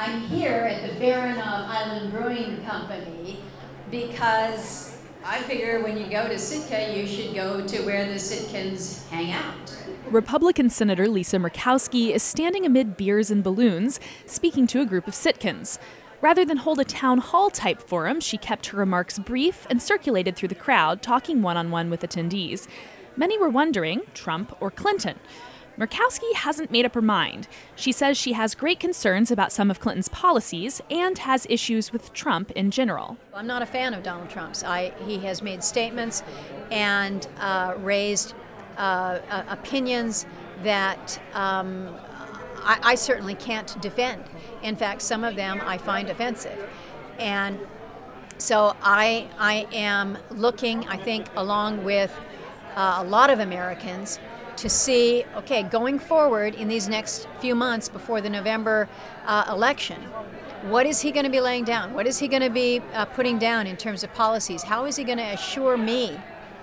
I'm here at the Barron Island Brewing Company because I figure when you go to Sitka, you should go to where the Sitkans hang out. Republican Senator Lisa Murkowski is standing amid beers and balloons, speaking to a group of Sitkans. Rather than hold a town hall type forum, she kept her remarks brief and circulated through the crowd, talking one-on-one with attendees. Many were wondering, Trump or Clinton? Murkowski hasn't made up her mind. She says she has great concerns about some of Clinton's policies and has issues with Trump in general. I'm not a fan of Donald Trump's. He has made statements and raised opinions that I certainly can't defend. In fact, some of them I find offensive. And so I am looking, I think, along with a lot of Americans, to see, okay, going forward in these next few months before the November election, what is he going to be laying down? What is he going to be putting down in terms of policies? How is he going to assure me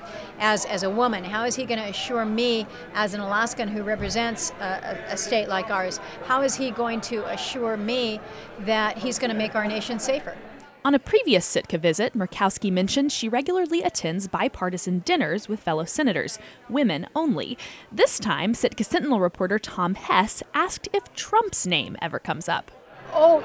as a woman? How is he going to assure me as an Alaskan who represents a state like ours? How is he going to assure me that he's going to make our nation safer? On a previous Sitka visit, Murkowski mentioned she regularly attends bipartisan dinners with fellow senators, women only. This time, Sitka Sentinel reporter Tom Hess asked if Trump's name ever comes up. Oh,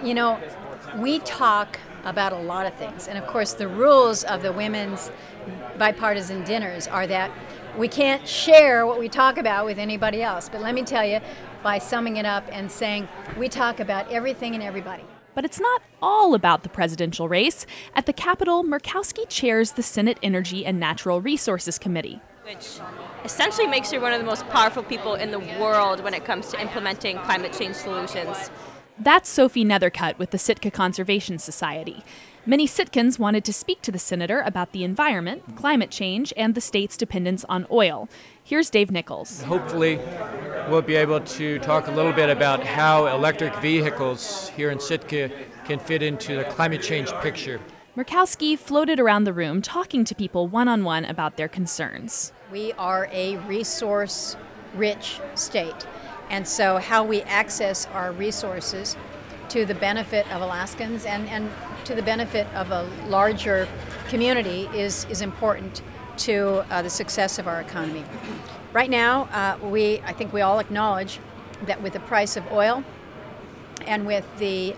we talk about a lot of things. And of course, the rules of the women's bipartisan dinners are that we can't share what we talk about with anybody else. But let me tell you, by summing it up and saying, we talk about everything and everybody. But it's not all about the presidential race. At the Capitol, Murkowski chairs the Senate Energy and Natural Resources Committee, which essentially makes her one of the most powerful people in the world when it comes to implementing climate change solutions. That's Sophie Nethercutt with the Sitka Conservation Society. Many Sitkans wanted to speak to the senator about the environment, climate change, and the state's dependence on oil. Here's Dave Nichols. Hopefully, we'll be able to talk a little bit about how electric vehicles here in Sitka can fit into the climate change picture. Murkowski floated around the room talking to people one-on-one about their concerns. We are a resource-rich state, and so how we access our resources to the benefit of Alaskans and to the benefit of a larger community is important to the success of our economy. Right now, I think we all acknowledge that with the price of oil and with the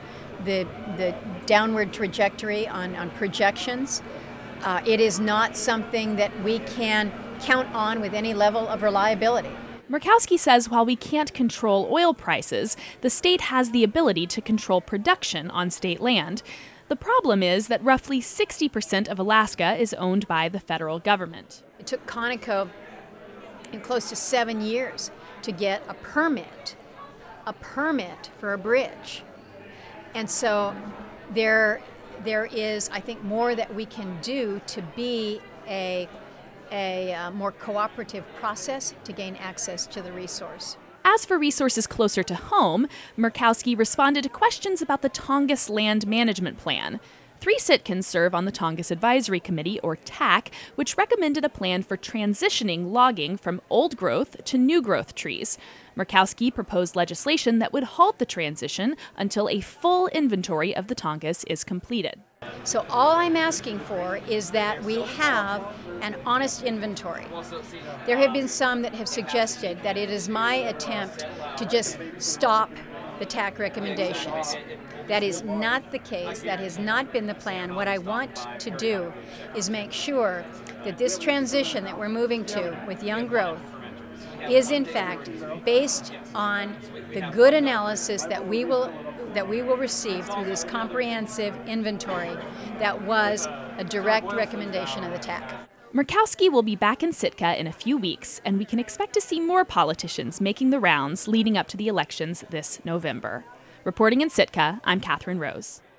downward trajectory on projections, it is not something that we can count on with any level of reliability. Murkowski says while we can't control oil prices, the state has the ability to control production on state land. The problem is that roughly 60% of Alaska is owned by the federal government. It took Conoco close to 7 years to get a permit for a bridge. And so there is, I think, more that we can do to be a more cooperative process to gain access to the resource. As for resources closer to home, Murkowski responded to questions about the Tongass Land Management Plan. 3 Sitkans serve on the Tongass Advisory Committee, or TAC, which recommended a plan for transitioning logging from old-growth to new-growth trees. Murkowski proposed legislation that would halt the transition until a full inventory of the Tongass is completed. So all I'm asking for is that we have an honest inventory. There have been some that have suggested that it is my attempt to just stop the TAC recommendations. That is not the case. That has not been the plan. What I want to do is make sure that this transition that we're moving to with young growth is in fact based on the good analysis that we will receive through this comprehensive inventory that was a direct recommendation of the TAC. Murkowski will be back in Sitka in a few weeks, and we can expect to see more politicians making the rounds leading up to the elections this November. Reporting in Sitka, I'm Catherine Rose.